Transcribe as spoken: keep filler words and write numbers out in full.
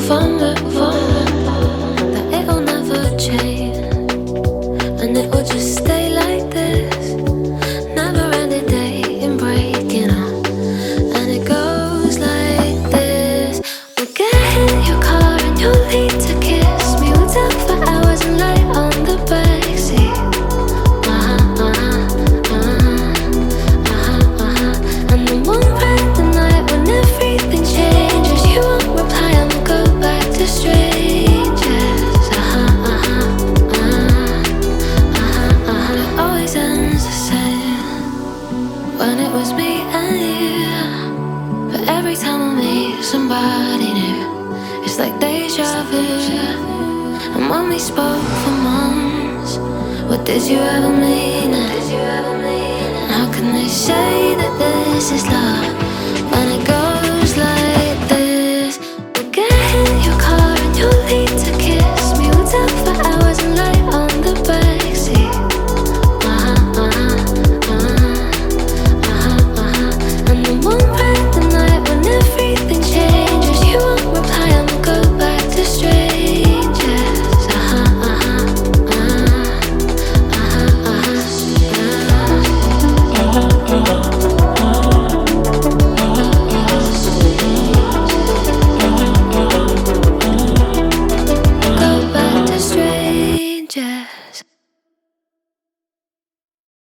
on, move on, that it'll never change, and it will just stay like this. Never ending day in breaking up, and it goes like this. We'll get in your car and you'll need to kiss me. We'll talk for hours and lie on the backseat. Uh-huh, uh-huh, uh-huh, uh-huh, uh-huh. And then one random night when everything changes, you won't reply and we'll go back to strangers. Uh-huh, uh-huh, uh-huh, uh-huh, uh-huh. It always ends the same when it was me and you. But every time I meet somebody new, it's like deja vu. And when we spoke for months, what did you ever mean it? And how can they say that this is love when it goes like this? We'll get in your car and you'll need to kiss me. We'll talk for hours and lie on the backseat. Uh-huh, uh-huh, uh-huh, uh-huh, uh-huh. And then one random night when everything changes, you won't reply and we'll go back to strangers. Uh-huh, uh-huh, uh-huh, uh-huh, uh-huh, uh-huh.